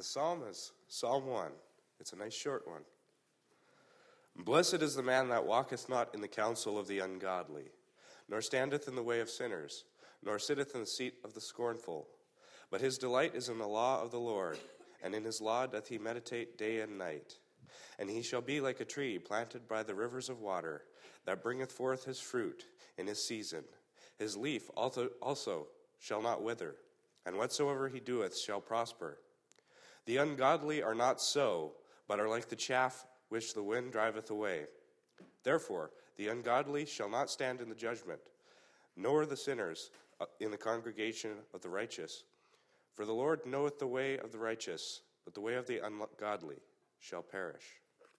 The psalm is Psalm 1. It's a nice short one. Blessed is the man that walketh not in the counsel of the ungodly, nor standeth in the way of sinners, nor sitteth in the seat of the scornful. But his delight is in the law of the Lord, and in his law doth he meditate day and night. And he shall be like a tree planted by the rivers of water, that bringeth forth his fruit in his season. His leaf also shall not wither, and whatsoever he doeth shall prosper. The ungodly are not so, but are like the chaff which the wind driveth away. Therefore the ungodly shall not stand in the judgment, nor the sinners in the congregation of the righteous. For the Lord knoweth the way of the righteous, but the way of the ungodly shall perish.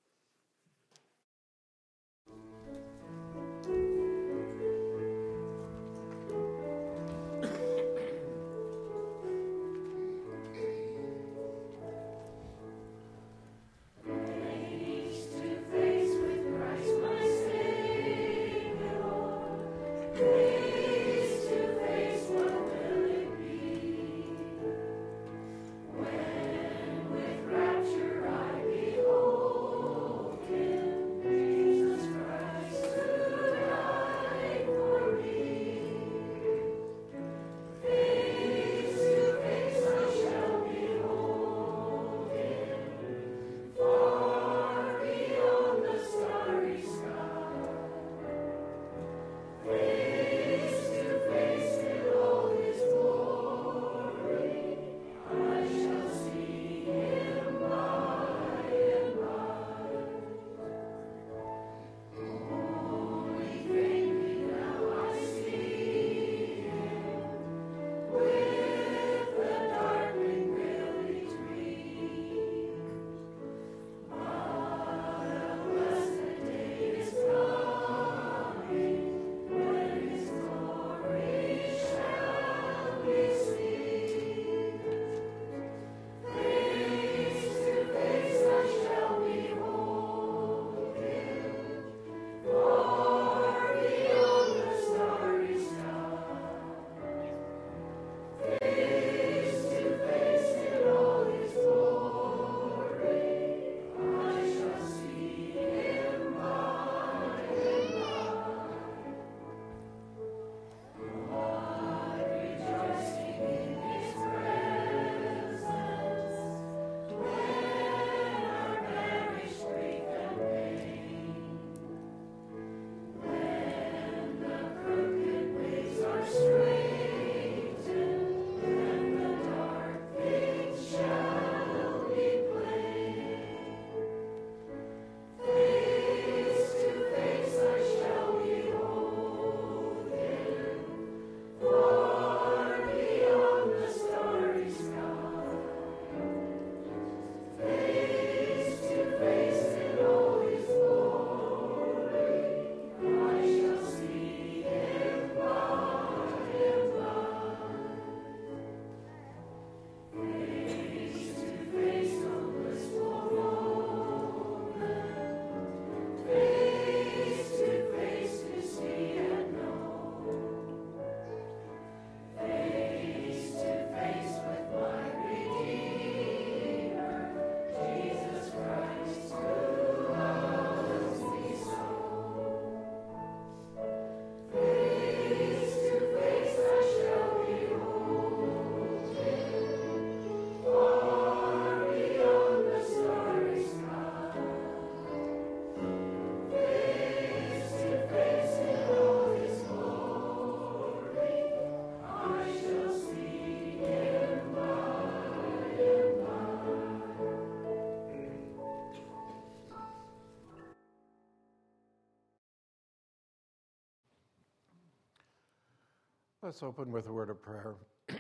Let's open with a word of prayer.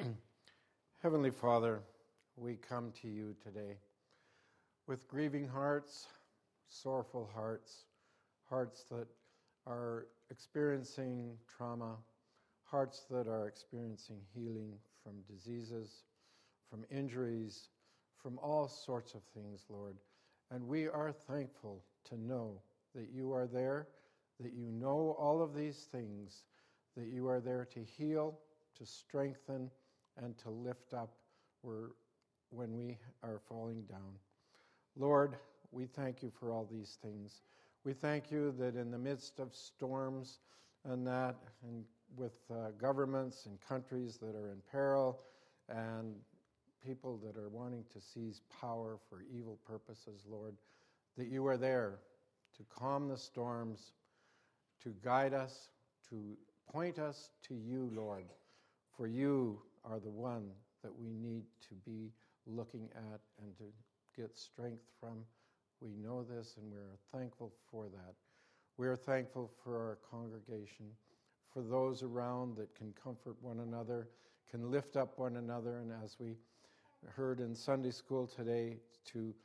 Heavenly Father, we come to you today with grieving hearts, sorrowful hearts, hearts that are experiencing trauma, hearts that are experiencing healing from diseases, from injuries, from all sorts of things, Lord. And we are thankful to know that you are there, that you know all of these things, that you are there to heal, to strengthen, and to lift up where when we are falling down. Lord, we thank you for all these things. We thank you that in the midst of storms and that, and with governments and countries that are in peril and people that are wanting to seize power for evil purposes, Lord, that you are there to calm the storms, to guide us, to point us to you, Lord, for you are the one that we need to be looking at and to get strength from. We know this and we're thankful for that. We are thankful for our congregation, for those around that can comfort one another, can lift up one another, and as we heard in Sunday school today, to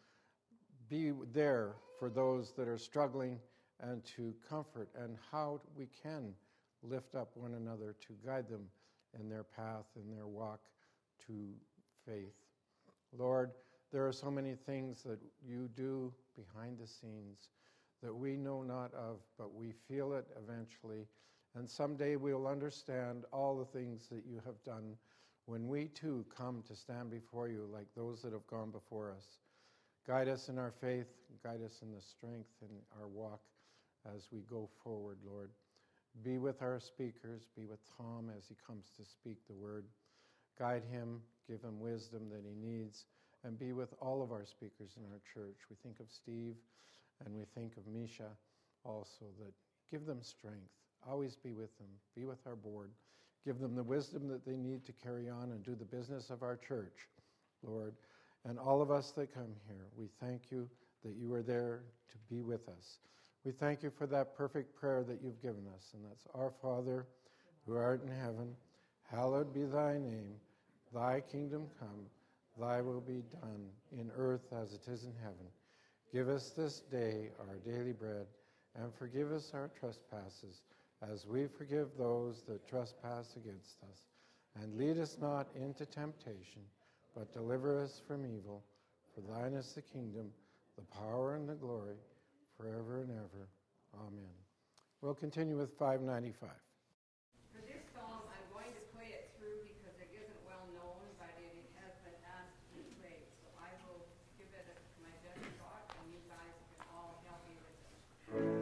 be there for those that are struggling and to comfort, and how we can lift up one another to guide them in their path, in their walk to faith. Lord, there are so many things that you do behind the scenes that we know not of, but we feel it eventually. And someday we'll understand all the things that you have done when we too come to stand before you like those that have gone before us. Guide us in our faith, guide us in the strength in our walk as we go forward, Lord. Be with our speakers, be with Tom as he comes to speak the word. Guide him, give him wisdom that he needs, and be with all of our speakers in our church. We think of Steve and we think of Misha also, that give them strength. Always be with them. Be with our board. Give them the wisdom that they need to carry on and do the business of our church, Lord. And all of us that come here, we thank you that you are there to be with us. We thank you for that perfect prayer that you've given us, and that's Our Father, who art in heaven, hallowed be thy name. Thy kingdom come, thy will be done in earth as it is in heaven. Give us this day our daily bread, and forgive us our trespasses, as we forgive those that trespass against us. And lead us not into temptation, but deliver us from evil. For thine is the kingdom, the power, and the glory, forever and ever. Amen. We'll continue with 595. For this song, I'm going to play it through because it isn't well known, but it has been asked to be played. So I will give it my best shot, and you guys can all help me with it.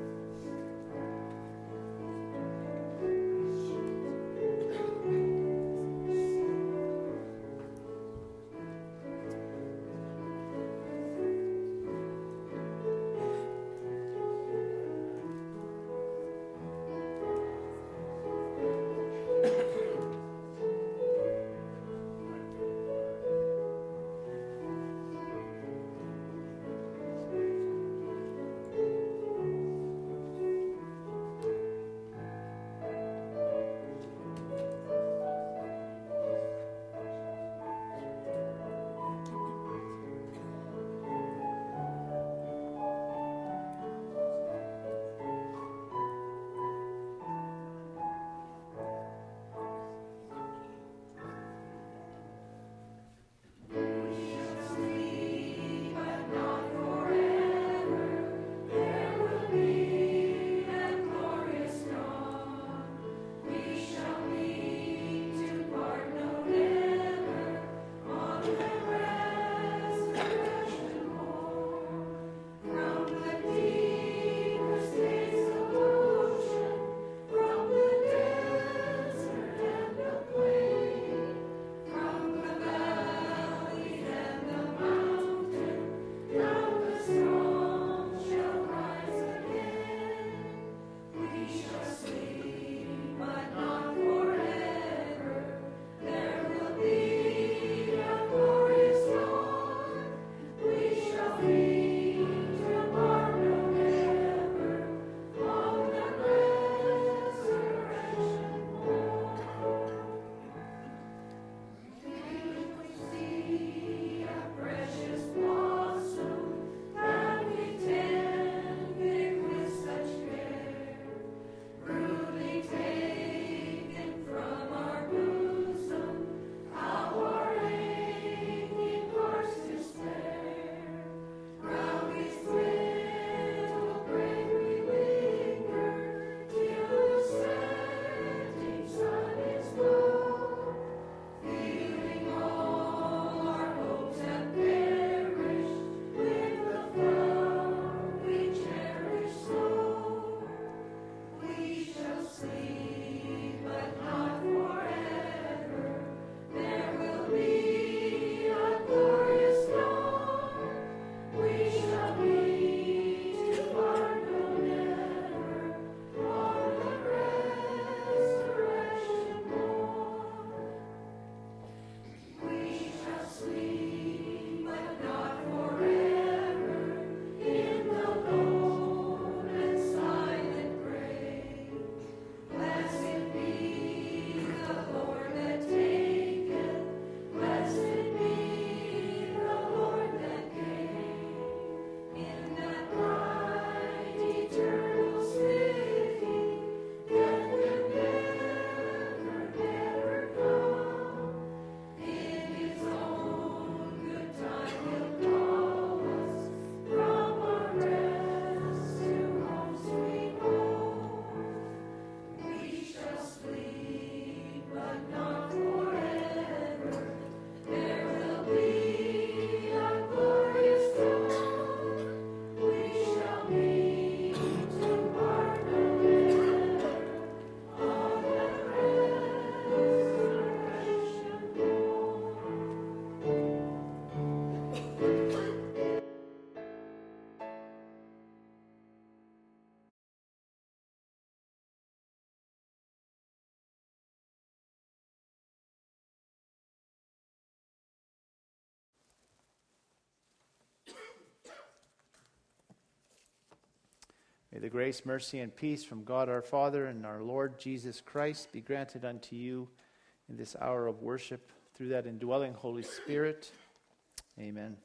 May the grace, mercy, and peace from God our Father and our Lord Jesus Christ be granted unto you in this hour of worship through that indwelling Holy Spirit. Amen.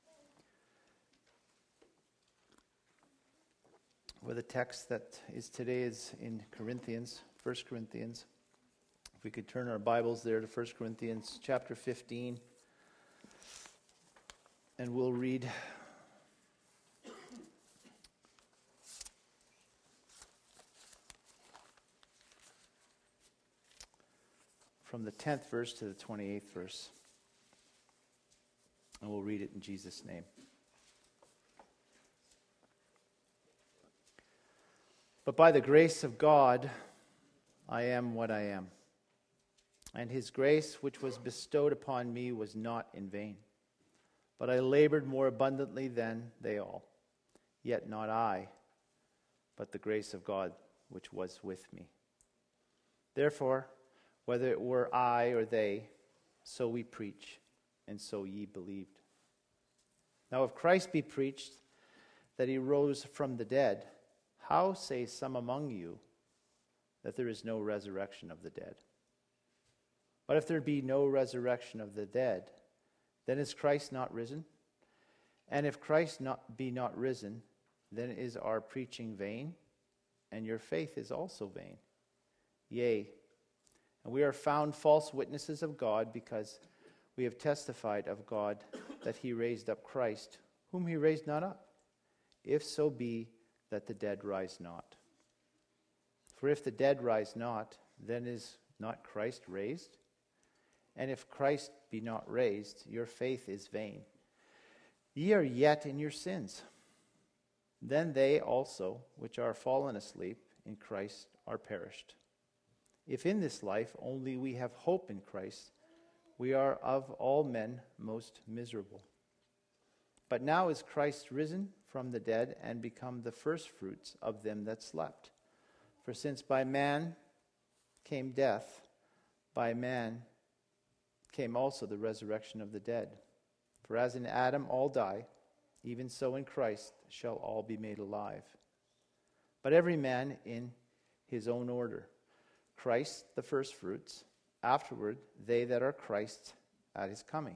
Well, the text that is today is in Corinthians, 1 Corinthians. If we could turn our Bibles there to 1 Corinthians chapter 15, and we'll read from the 10th verse to the 28th verse. And we'll read it in Jesus' name. But by the grace of God, I am what I am. And his grace which was bestowed upon me was not in vain. But I labored more abundantly than they all. Yet not I, but the grace of God which was with me. Therefore, whether it were I or they, so we preach, and so ye believed. Now if Christ be preached that he rose from the dead, how say some among you that there is no resurrection of the dead? But if there be no resurrection of the dead, then is Christ not risen? And if Christ be not risen, then is our preaching vain, and your faith is also vain. Yea, and we are found false witnesses of God, because we have testified of God that he raised up Christ, whom he raised not up, if so be that the dead rise not. For if the dead rise not, then is not Christ raised? And if Christ be not raised, your faith is vain. Ye are yet in your sins. Then they also, which are fallen asleep in Christ, are perished. If in this life only we have hope in Christ, we are of all men most miserable. But now is Christ risen from the dead and become the firstfruits of them that slept. For since by man came death, by man came also the resurrection of the dead. For as in Adam all die, even so in Christ shall all be made alive. But every man in his own order. Christ the firstfruits, afterward they that are Christ's at his coming.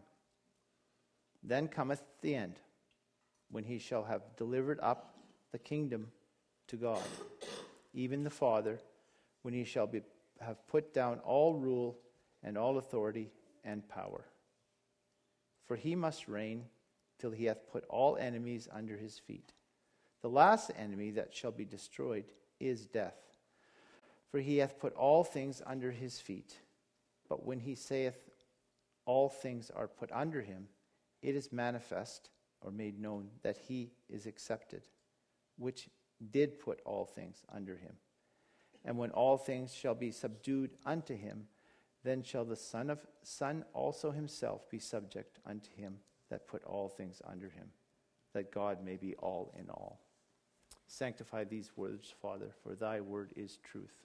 Then cometh the end, when he shall have delivered up the kingdom to God, even the Father, when he shall have put down all rule and all authority and power. For he must reign till he hath put all enemies under his feet. The last enemy that shall be destroyed is death. For he hath put all things under his feet. But when he saith all things are put under him, it is manifest or made known that he is accepted, which did put all things under him. And when all things shall be subdued unto him, then shall the Son also himself be subject unto him that put all things under him, that God may be all in all. Sanctify these words, Father, for thy word is truth.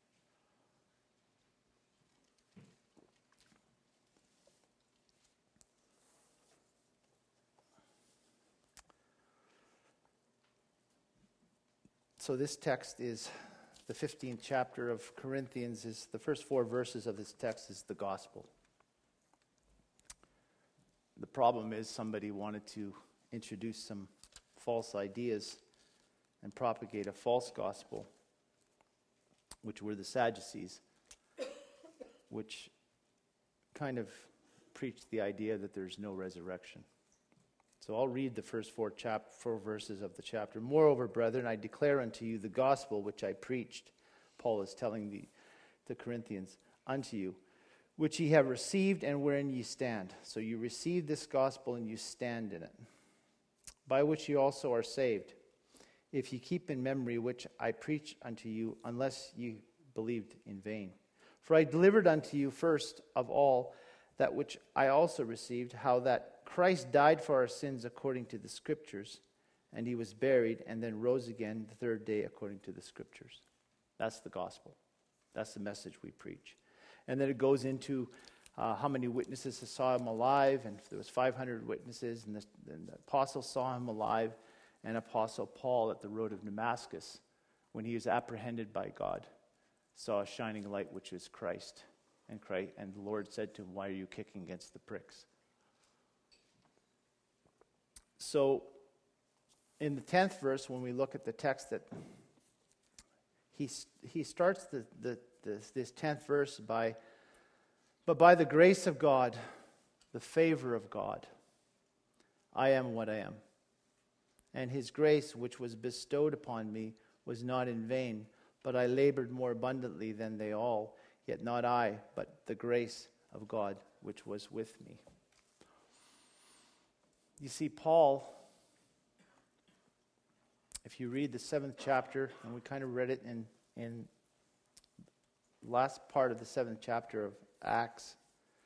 So this text is the 15th chapter of Corinthians. Is the first 4 verses of this text is the gospel. The problem is somebody wanted to introduce some false ideas and propagate a false gospel, which were the Sadducees, which kind of preached the idea that there's no resurrection. So I'll read the first 4 verses of the chapter. Moreover, brethren, I declare unto you the gospel which I preached, Paul is telling the Corinthians, unto you, which ye have received and wherein ye stand. So you received this gospel and you stand in it, by which ye also are saved, if ye keep in memory which I preach unto you, unless ye believed in vain. For I delivered unto you first of all that which I also received, how that Christ died for our sins according to the Scriptures, and he was buried, and then rose again the third day according to the Scriptures. That's the gospel. That's the message we preach. And then it goes into how many witnesses saw him alive, and there was 500 witnesses, and the apostles saw him alive, and Apostle Paul at the road of Damascus, when he was apprehended by God, saw a shining light, which is Christ. And the Lord said to him, "Why are you kicking against the pricks?" So, in the 10th verse, when we look at the text, that he starts this 10th verse by, "But by the grace of God, the favor of God, I am what I am. And his grace, which was bestowed upon me, was not in vain, but I labored more abundantly than they all. Yet not I, but the grace of God, which was with me." You see, Paul, if you read the 7th chapter, and we kind of read it in last part of the 7th chapter of Acts,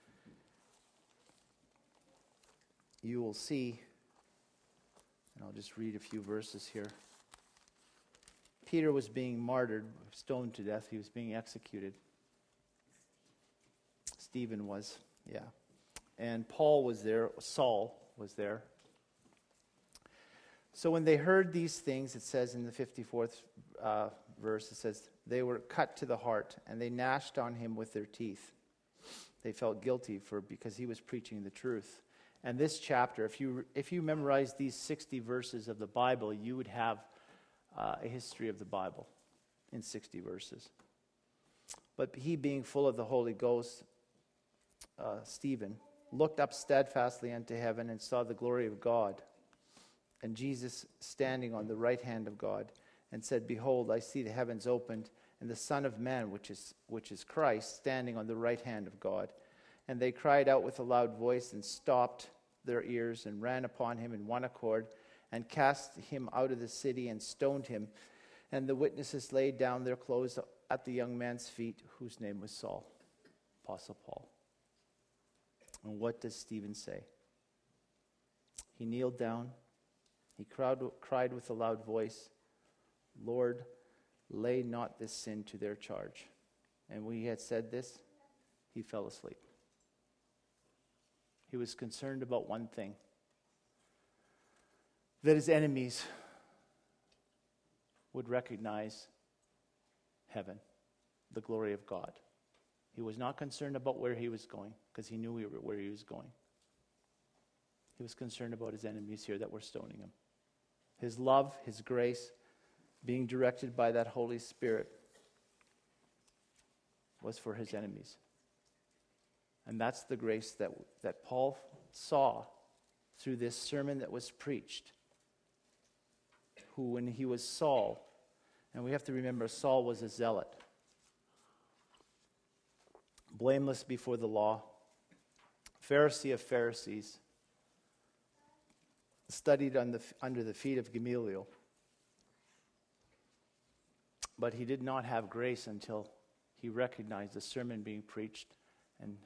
you will see, and I'll just read a few verses here. Peter was being martyred, stoned to death. He was being executed. Stephen was, yeah. And Paul was there, Saul was there. So when they heard these things, it says in the 54th verse, it says, they were cut to the heart, and they gnashed on him with their teeth. They felt guilty because he was preaching the truth. And this chapter, if you memorize these 60 verses of the Bible, you would have a history of the Bible in 60 verses. But he, being full of the Holy Ghost, Stephen, looked up steadfastly unto heaven and saw the glory of God, and Jesus standing on the right hand of God, and said, "Behold, I see the heavens opened, and the Son of Man, which is Christ, standing on the right hand of God." And they cried out with a loud voice, and stopped their ears, and ran upon him in one accord, and cast him out of the city, and stoned him. And the witnesses laid down their clothes at the young man's feet, whose name was Saul, Apostle Paul. And what does Stephen say? He kneeled down. He cried with a loud voice, "Lord, lay not this sin to their charge." And when he had said this, he fell asleep. He was concerned about one thing: that his enemies would recognize heaven, the glory of God. He was not concerned about where he was going, because he knew where he was going. He was concerned about his enemies here that were stoning him. His love, his grace, being directed by that Holy Spirit, was for his enemies. And that's the grace that Paul saw through this sermon that was preached. Who, when he was Saul, and we have to remember Saul was a zealot, blameless before the law, Pharisee of Pharisees, studied under the feet of Gamaliel. But he did not have grace until he recognized the sermon being preached, and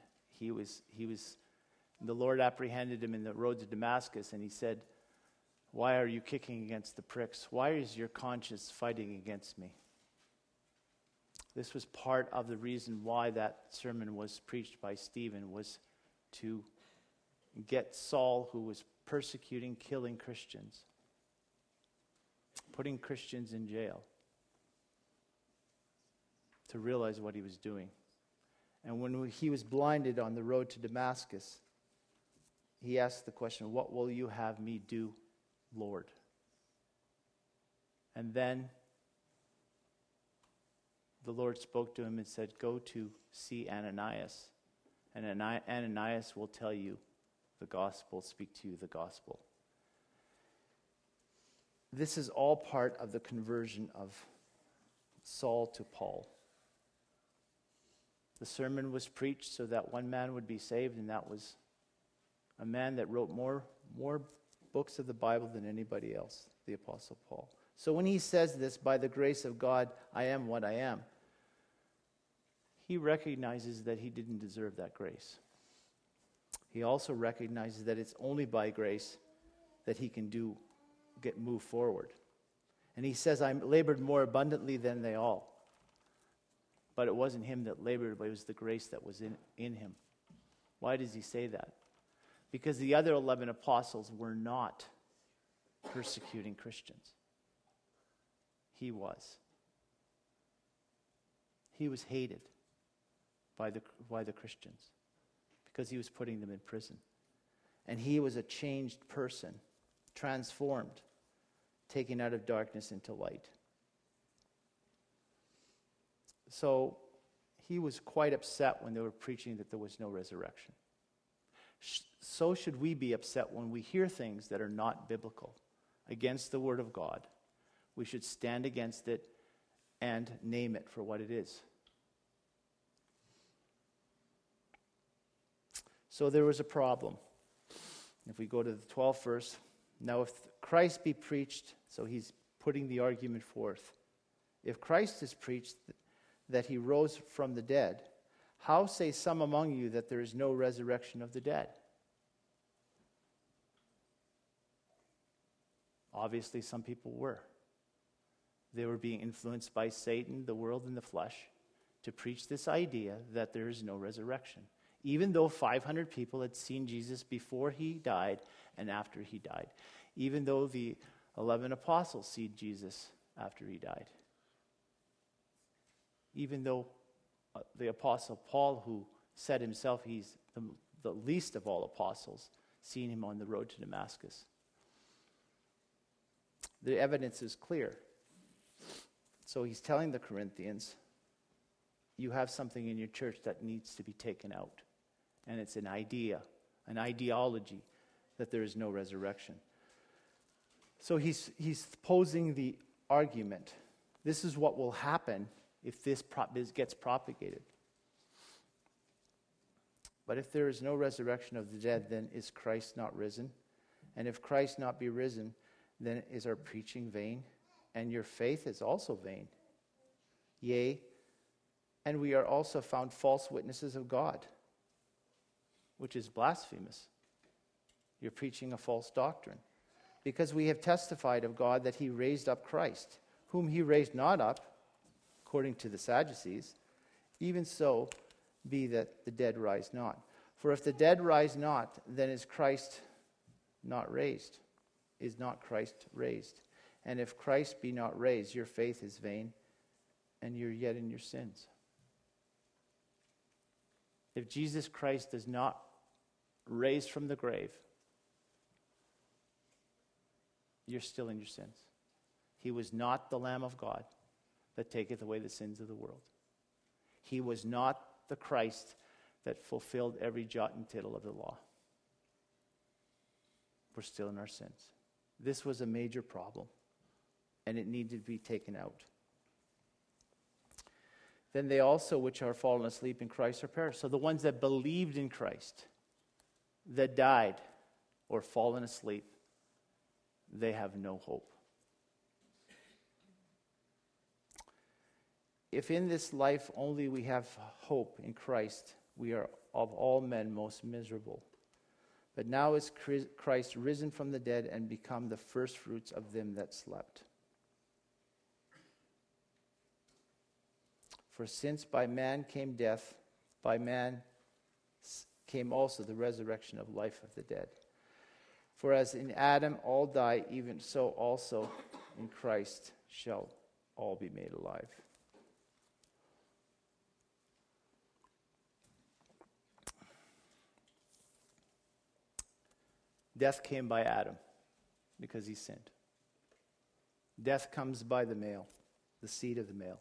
the Lord apprehended him in the road to Damascus, and he said, "Why are you kicking against the pricks? Why is your conscience fighting against me?" This was part of the reason why that sermon was preached by Stephen, was to get Saul, who was persecuting, killing Christians, putting Christians in jail, to realize what he was doing. And when he was blinded on the road to Damascus, he asked the question, "What will you have me do, Lord?" And then the Lord spoke to him and said, "Go to see Ananias, and Ananias will tell you the gospel, speak to you the gospel." This is all part of the conversion of Saul to Paul. The sermon was preached so that one man would be saved, and that was a man that wrote more books of the Bible than anybody else, the Apostle Paul. So when he says this, "By the grace of God, I am what I am," he recognizes that he didn't deserve that grace. He also recognizes that it's only by grace that he can move forward. And he says, "I labored more abundantly than they all." But it wasn't him that labored, but it was the grace that was in him. Why does he say that? Because the other 11 apostles were not persecuting Christians. He was. He was hated by the Christians because he was putting them in prison. And he was a changed person, transformed, taken out of darkness into light. So he was quite upset when they were preaching that there was no resurrection. So should we be upset when we hear things that are not biblical, against the Word of God. We should stand against it and name it for what it is. So there was a problem. If we go to the 12th verse, now if Christ be preached, so he's putting the argument forth. If Christ is preached that he rose from the dead, how say some among you that there is no resurrection of the dead? Obviously, some people were. They were being influenced by Satan, the world, and the flesh to preach this idea that there is no resurrection. Even though 500 people had seen Jesus before he died and after he died. Even though the 11 apostles see Jesus after he died. Even though the apostle Paul, who said himself he's the least of all apostles, seen him on the road to Damascus. The evidence is clear. So he's telling the Corinthians, you have something in your church that needs to be taken out. And it's an idea, an ideology that there is no resurrection. So he's posing the argument. This is what will happen if this gets propagated. But if there is no resurrection of the dead, then is Christ not risen? And if Christ not be risen, then is our preaching vain? And your faith is also vain. Yea, and we are also found false witnesses of God, which is blasphemous. You're preaching a false doctrine. Because we have testified of God that he raised up Christ, whom he raised not up, according to the Sadducees, even so be that the dead rise not. For if the dead rise not, then is Christ not raised? Is not Christ raised? And if Christ be not raised, your faith is vain, and you're yet in your sins. If Jesus Christ does not raise from the grave, you're still in your sins. He was not the Lamb of God that taketh away the sins of the world. He was not the Christ that fulfilled every jot and tittle of the law. We're still in our sins. This was a major problem, and it needed to be taken out. Then they also, which are fallen asleep in Christ, are perished. So the ones that believed in Christ, that died or fallen asleep, they have no hope. If in this life only we have hope in Christ, we are of all men most miserable. But now is Christ risen from the dead and become the firstfruits of them that slept. For since by man came death, by man came also the resurrection of life of the dead. For as in Adam all die, even so also in Christ shall all be made alive. Death came by Adam because he sinned. Death comes by the male, the seed of the male.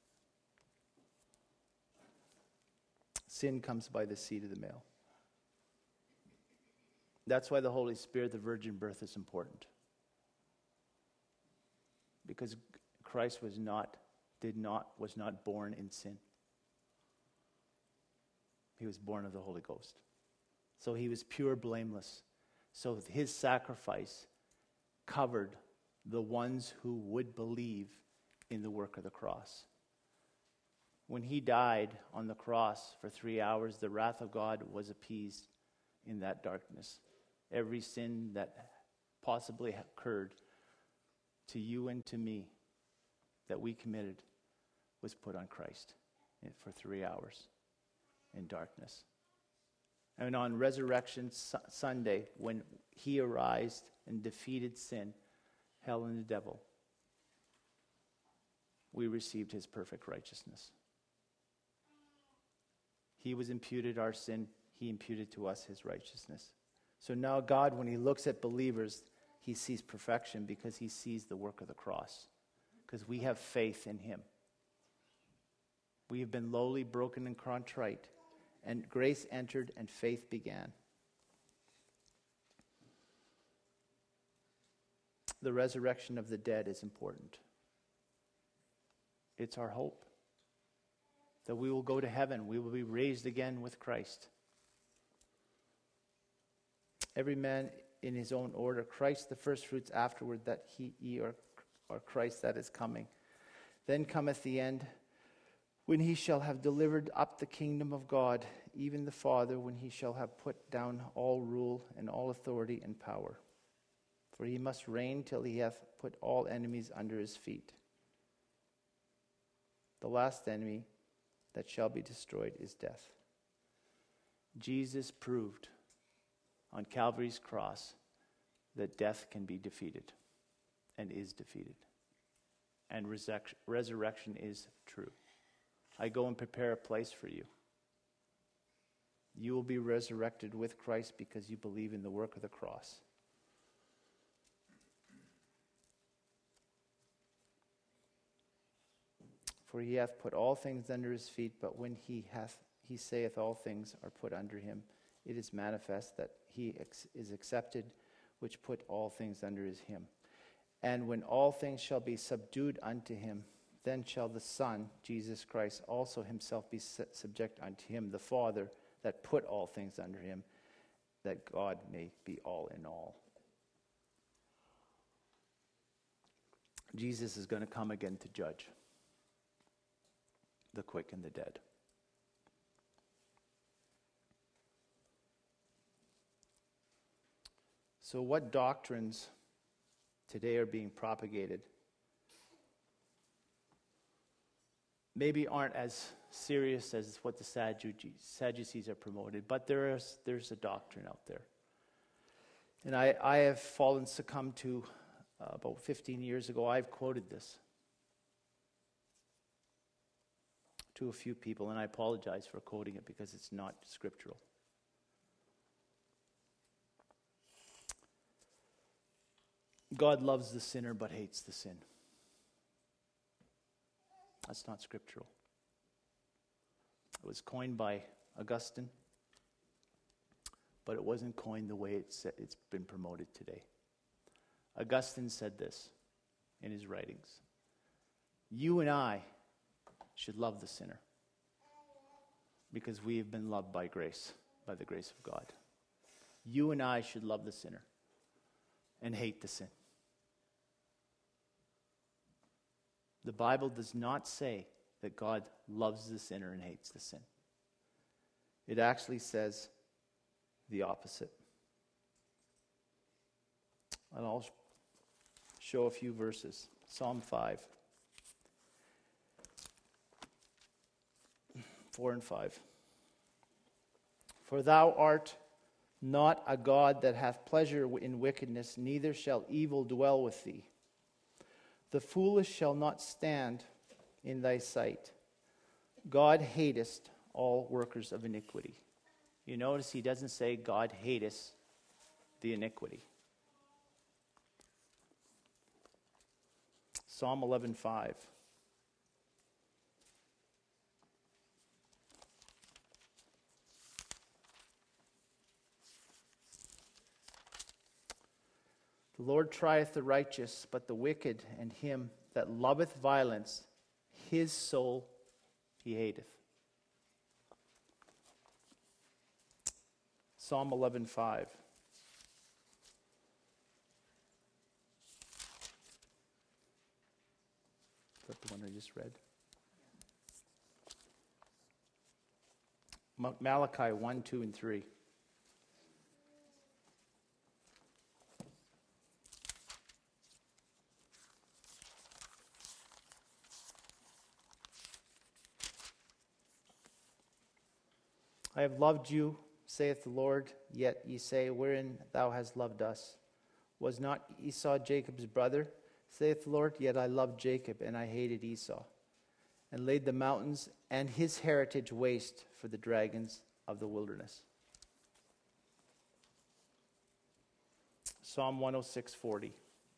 Sin comes by the seed of the male. That's why the Holy Spirit, the virgin birth, is important. Because Christ was not born in sin. He was born of the Holy Ghost. So he was pure, blameless. So his sacrifice covered the ones who would believe in the work of the cross. When he died on the cross for 3 hours, the wrath of God was appeased in that darkness. Every sin that possibly occurred to you and to me that we committed was put on Christ for 3 hours in darkness. And on Resurrection Sunday, when he arose and defeated sin, hell, and the devil, we received his perfect righteousness. He was imputed our sin. He imputed to us his righteousness. So now God, when he looks at believers, he sees perfection because he sees the work of the cross. Because we have faith in him. We have been lowly, broken, and contrite. And grace entered and faith began. The resurrection of the dead is important. It's our hope that we will go to heaven. We will be raised again with Christ. Every man in his own order, Christ the firstfruits, afterward that ye are Christ that is coming. Then cometh the end, when he shall have delivered up the kingdom of God, even the Father, when he shall have put down all rule and all authority and power. For he must reign till he hath put all enemies under his feet. The last enemy that shall be destroyed is death. Jesus proved on Calvary's cross that death can be defeated and is defeated. And resurrection is true. I go and prepare a place for you. You will be resurrected with Christ because you believe in the work of the cross. For he hath put all things under his feet, but when he saith all things are put under him, it is manifest that he is accepted, which put all things under him. And when all things shall be subdued unto him, then shall the Son, Jesus Christ, also himself be subject unto him, the Father, that put all things under him, that God may be all in all. Jesus is going to come again to judge the quick and the dead. So what doctrines today are being propagated maybe aren't as serious as what the Sadducees are promoted, but there's a doctrine out there. And I have succumbed to, about 15 years ago, I've quoted this to a few people, and I apologize for quoting it because it's not scriptural. God loves the sinner but hates the sin. That's not scriptural. It was coined by Augustine, but it wasn't coined the way it's been promoted today. Augustine said this in his writings. You and I should love the sinner because we have been loved by grace, by the grace of God. You and I should love the sinner and hate the sin. The Bible does not say that God loves the sinner and hates the sin. It actually says the opposite. And I'll show a few verses. Psalm 5. 4 and 5. For thou art not a God that hath pleasure in wickedness, neither shall evil dwell with thee. The foolish shall not stand in thy sight. God hateth all workers of iniquity. You notice he doesn't say God hateth the iniquity. Psalm 11:5. The Lord trieth the righteous, but the wicked and him that loveth violence, his soul he hateth. Psalm 11:5. Is that the one I just read? Malachi 1, 2, and 3. I have loved you, saith the Lord, yet ye say, wherein thou hast loved us? Was not Esau Jacob's brother? Saith the Lord, yet I loved Jacob, and I hated Esau, and laid the mountains and his heritage waste for the dragons of the wilderness. Psalm 106:40.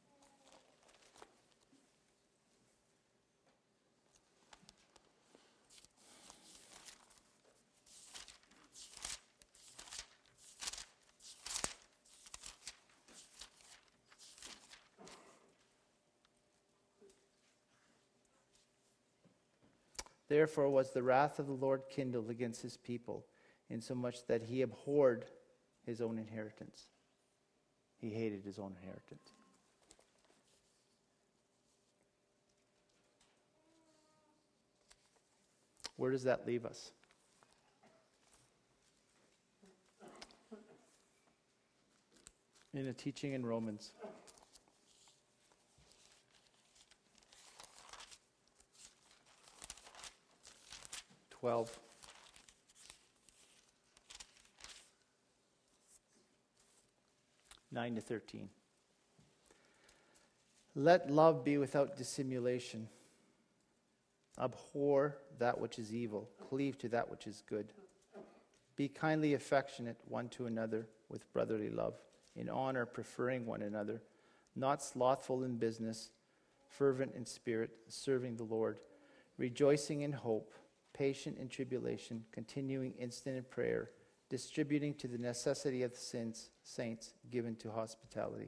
Therefore was the wrath of the Lord kindled against his people, insomuch that he abhorred his own inheritance. He hated his own inheritance. Where does that leave us? In a teaching in Romans. Twelve. 9 to 13. Let love be without dissimulation. Abhor that which is evil. Cleave to that which is good. Be kindly affectionate one to another with brotherly love, in honor preferring one another, not slothful in business, fervent in spirit, serving the Lord, rejoicing in hope, patient in tribulation, continuing instant in prayer, distributing to the necessity of the saints, given to hospitality.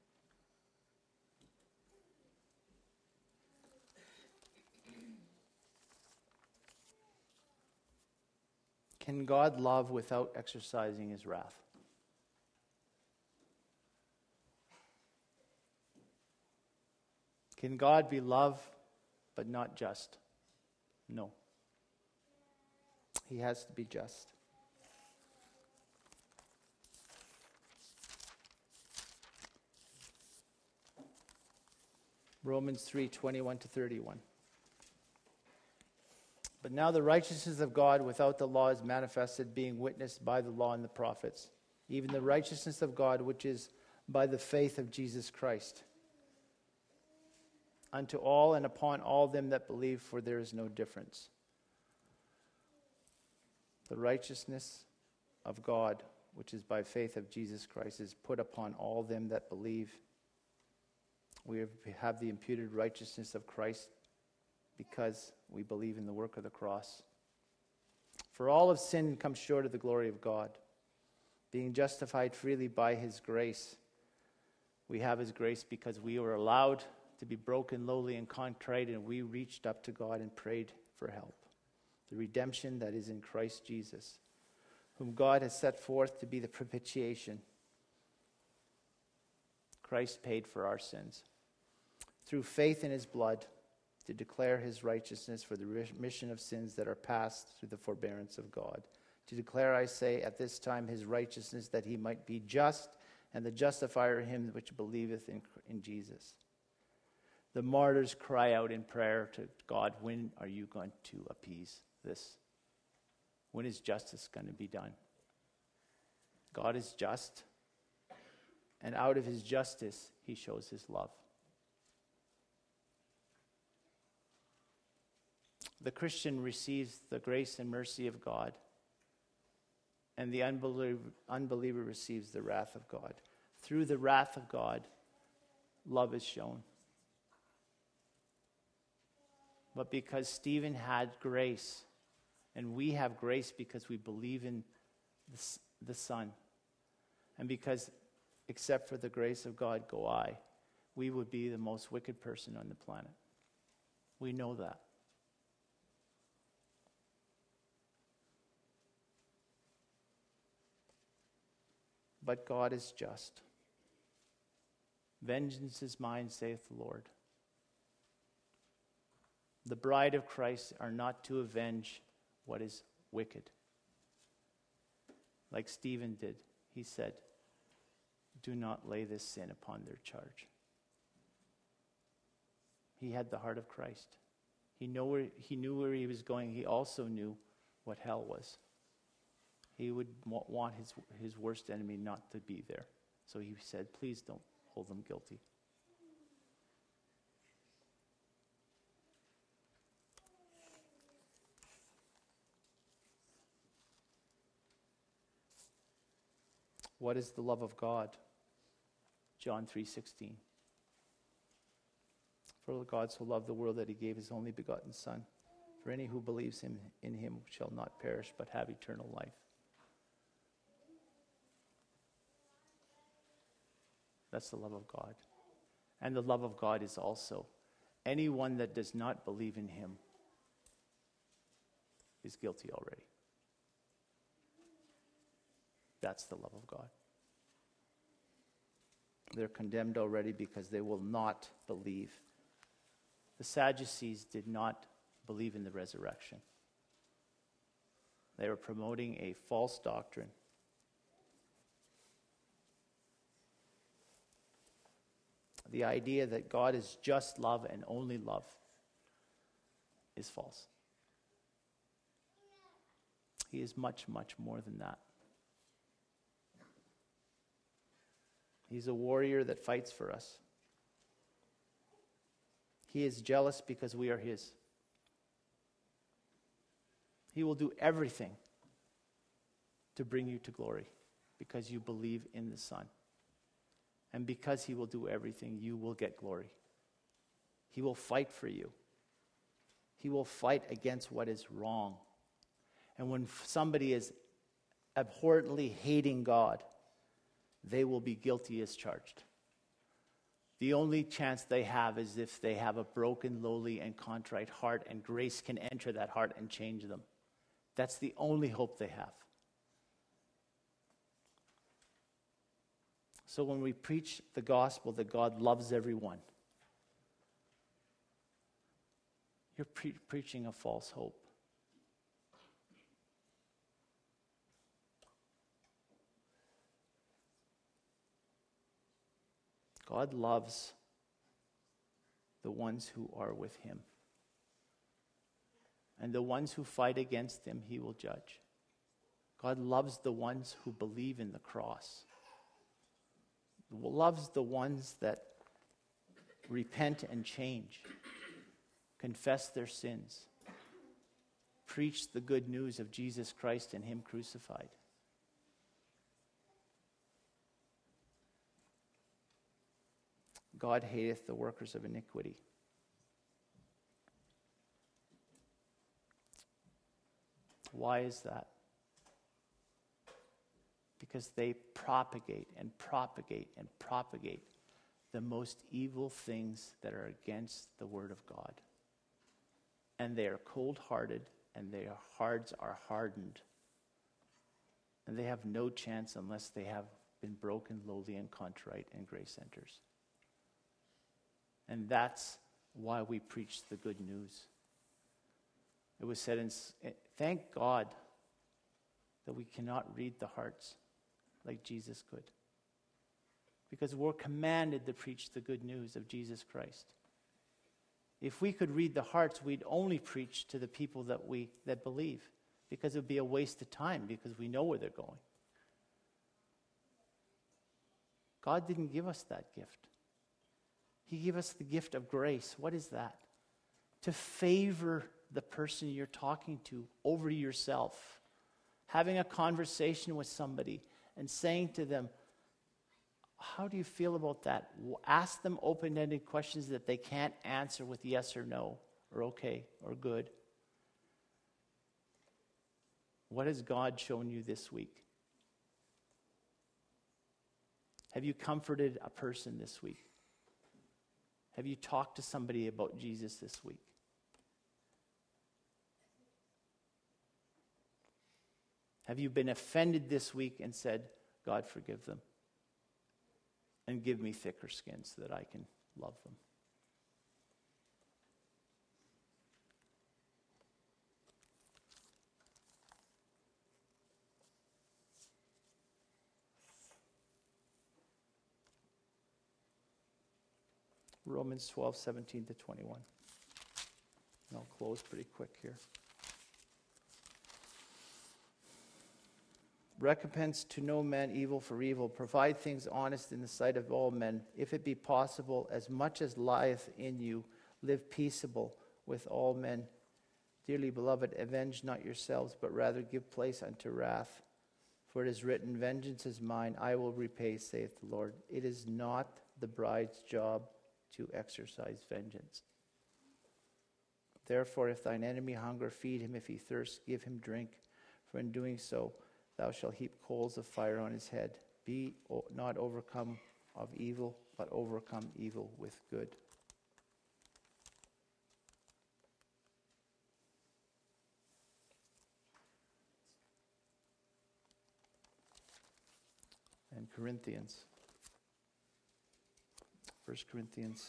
Can God love without exercising his wrath? Can God be love but not just? No. He has to be just. Romans 3:21 to 31. But now the righteousness of God without the law is manifested, being witnessed by the law and the prophets, even the righteousness of God which is by the faith of Jesus Christ, unto all and upon all them that believe, for there is no difference. The righteousness of God, which is by faith of Jesus Christ, is put upon all them that believe. We have the imputed righteousness of Christ because we believe in the work of the cross. For all have sinned and come short of the glory of God, being justified freely by his grace. We have his grace because we were allowed to be broken, lowly, and contrite, and we reached up to God and prayed for help. The redemption that is in Christ Jesus, whom God has set forth to be the propitiation. Christ paid for our sins, through faith in his blood, to declare his righteousness for the remission of sins that are past through the forbearance of God. To declare, I say, at this time his righteousness, that he might be just, and the justifier of him which believeth in Jesus. The martyrs cry out in prayer to God, when are you going to appease this? When is justice going to be done? God is just, and out of his justice, he shows his love. The Christian receives the grace and mercy of God, and the unbeliever receives the wrath of God. Through the wrath of God, love is shown. But because Stephen had grace, and we have grace because we believe in the Son, and because except for the grace of God go I, we would be the most wicked person on the planet. We know that. But God is just. Vengeance is mine, saith the Lord. The bride of Christ are not to avenge what is wicked. Like Stephen did, he said, do not lay this sin upon their charge. He had the heart of Christ. He knew where he was going. He also knew what hell was. He would want his worst enemy not to be there. So he said, please don't hold them guilty. What is the love of God? John 3:16. For God so loved the world that he gave his only begotten Son. For any who believes in him shall not perish but have eternal life. That's the love of God. And the love of God is also anyone that does not believe in him is guilty already. That's the love of God. They're condemned already because they will not believe. The Sadducees did not believe in the resurrection. They were promoting a false doctrine. The idea that God is just love and only love is false. He is much, much more than that. He's a warrior that fights for us. He is jealous because we are his. He will do everything to bring you to glory because you believe in the Son. And because he will do everything, you will get glory. He will fight for you. He will fight against what is wrong. And when somebody is abhorrently hating God, they will be guilty as charged. The only chance they have is if they have a broken, lowly, and contrite heart, and grace can enter that heart and change them. That's the only hope they have. So when we preach the gospel that God loves everyone, you're preaching a false hope. God loves the ones who are with him. And the ones who fight against him, he will judge. God loves the ones who believe in the cross. He loves the ones that repent and change, confess their sins, preach the good news of Jesus Christ and him crucified. God hateth the workers of iniquity. Why is that? Because they propagate and propagate and propagate the most evil things that are against the Word of God. And they are cold-hearted, and their hearts are hardened. And they have no chance unless they have been broken, lowly, and contrite, and grace enters. And that's why we preach the good news. It was said, thank God that we cannot read the hearts like Jesus could. Because we're commanded to preach the good news of Jesus Christ. If we could read the hearts, we'd only preach to the people that believe. Because it would be a waste of time, because we know where they're going. God didn't give us that gift. He gave us the gift of grace. What is that? To favor the person you're talking to over yourself. Having a conversation with somebody and saying to them, how do you feel about that? Ask them open-ended questions that they can't answer with yes or no, or okay, or good. What has God shown you this week? Have you comforted a person this week? Have you talked to somebody about Jesus this week? Have you been offended this week and said, God, forgive them? And give me thicker skin so that I can love them. Romans 12:17 to 21. And I'll close pretty quick here. Recompense to no man evil for evil. Provide things honest in the sight of all men. If it be possible, as much as lieth in you, live peaceable with all men. Dearly beloved, avenge not yourselves, but rather give place unto wrath. For it is written, Vengeance is mine, I will repay, saith the Lord. It is not the bride's job to exercise vengeance. Therefore, if thine enemy hunger, feed him. If he thirst, give him drink. For in doing so, thou shalt heap coals of fire on his head. Be not overcome of evil, but overcome evil with good. And Corinthians. 1 Corinthians.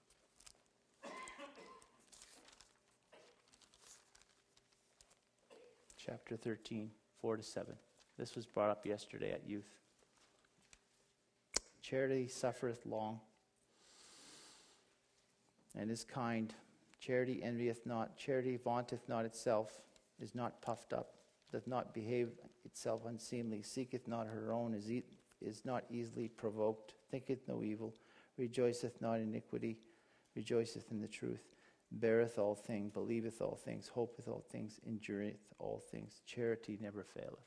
Chapter 13, 4-7. This was brought up yesterday at youth. Charity suffereth long, and is kind. Charity envieth not. Charity vaunteth not itself, is not puffed up, doth not behave itself unseemly, seeketh not her own, is not easily provoked, thinketh no evil, rejoiceth not in iniquity, rejoiceth in the truth, beareth all things, believeth all things, hopeth all things, endureth all things. Charity never faileth.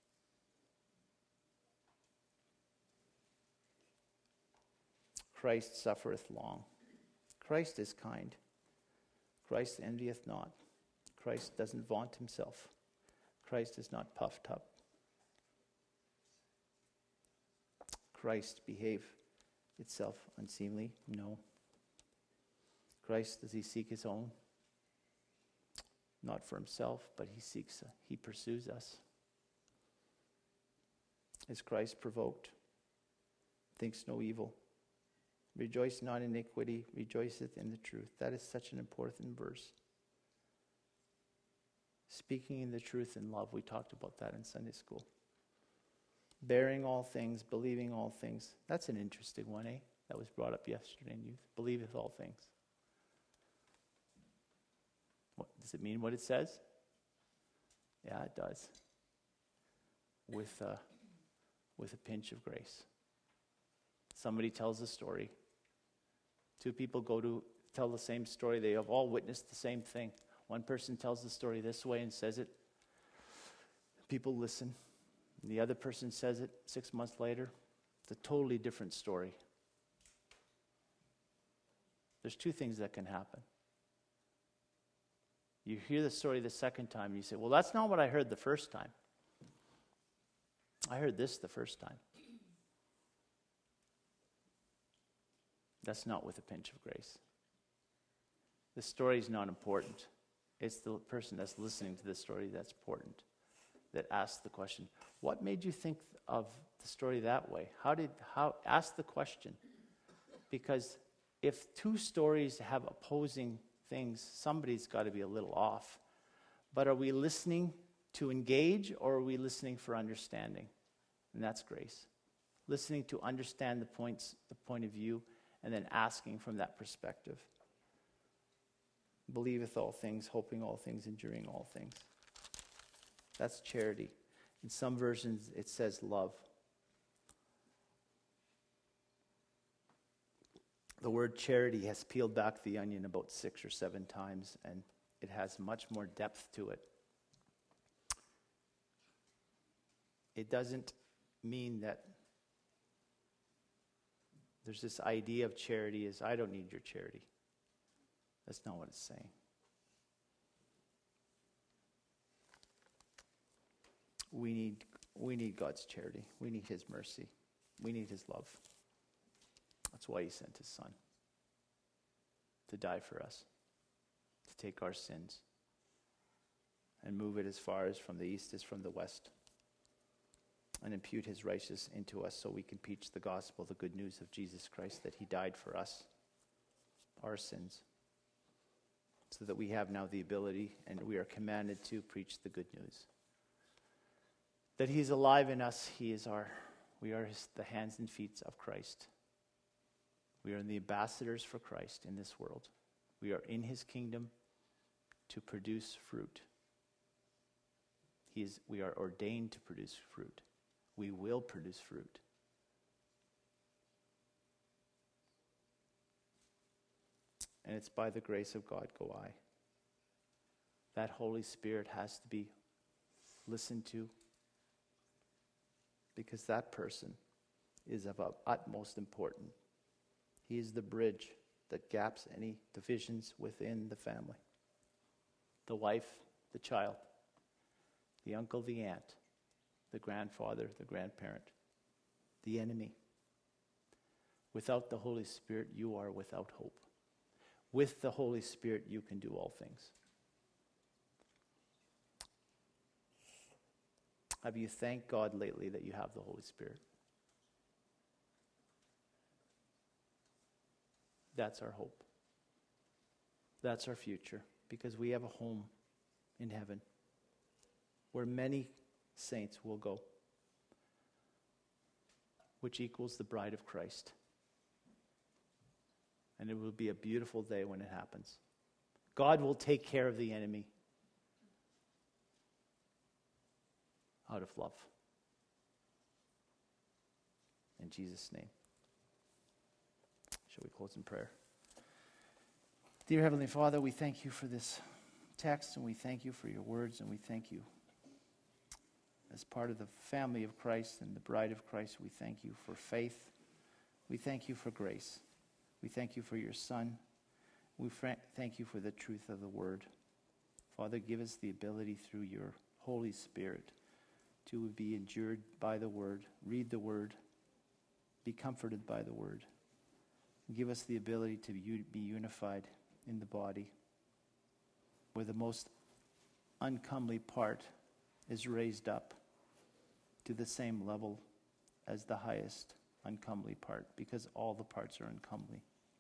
Christ suffereth long. Christ is kind. Christ envieth not. Christ doesn't vaunt himself. Christ is not puffed up. Christ behave itself unseemly? No. Christ, does he seek his own? Not for himself, but he pursues us. Is Christ provoked? Thinks no evil. Rejoice not in iniquity, rejoiceth in the truth. That is such an important verse. Speaking in the truth in love, we talked about that in Sunday school. Bearing all things, believing all things. That's an interesting one, eh? That was brought up yesterday in youth. Believeth all things. What does it mean what it says? Yeah, it does. With a pinch of grace. Somebody tells a story. Two people go to tell the same story. They have all witnessed the same thing. One person tells the story this way and says it. People listen. And the other person says it 6 months later. It's a totally different story. There's two things that can happen. You hear the story the second time and you say, well, that's not what I heard the first time. I heard this the first time. That's not with a pinch of grace. The story is not important. It's the person that's listening to the story that's important, that asks the question, what made you think of the story that way? Ask the question. Because if two stories have opposing things, somebody's got to be a little off. But are we listening to engage, or are we listening for understanding? And that's grace. Listening to understand the point of view, and then asking from that perspective. Believeth all things, hoping all things, enduring all things. That's charity. In some versions, it says love. The word charity has peeled back the onion about 6 or 7 times, and it has much more depth to it. It doesn't mean that there's this idea of charity is, I don't need your charity. That's not what it's saying. We need God's charity. We need his mercy. We need his love. That's why he sent his son to die for us, to take our sins and move it as far as from the east as from the west, and impute his righteousness into us so we can preach the gospel, the good news of Jesus Christ, that he died for us, our sins, so that we have now the ability and we are commanded to preach the good news. That he is alive in us, we are the hands and feet of Christ. We are the ambassadors for Christ in this world. We are in his kingdom to produce fruit. We are ordained to produce fruit. we will produce fruit. And it's by the grace of God go I. That Holy Spirit has to be listened to, because that person is of utmost importance. He is the bridge that gaps any divisions within the family. The wife, the child, the uncle, the aunt, the grandfather, the grandparent, the enemy. Without the Holy Spirit, you are without hope. With the Holy Spirit, you can do all things. Have you thanked God lately that you have the Holy Spirit? That's our hope. That's our future, because we have a home in heaven where many saints will go, which equals the bride of Christ. And it will be a beautiful day when it happens. God will take care of the enemy out of love. In Jesus' name. Shall we close in prayer? Dear Heavenly Father, we thank you for this text, and we thank you for your words, and we thank you as part of the family of Christ and the bride of Christ. We thank you for faith. We thank you for grace. We thank you for your Son. We thank you for the truth of the Word. Father, give us the ability through your Holy Spirit to be endured by the Word, read the Word, be comforted by the Word. Give us the ability to be unified in the body, where the most uncomely part is raised up to the same level as the highest uncomely part, because all the parts are uncomely.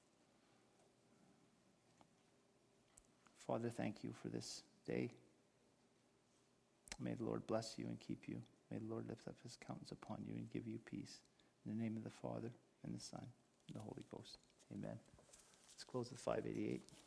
Father, thank you for this day. May the Lord bless you and keep you. May the Lord lift up his countenance upon you and give you peace. In the name of the Father, and the Son, and the Holy Ghost. Amen. Let's close with 588.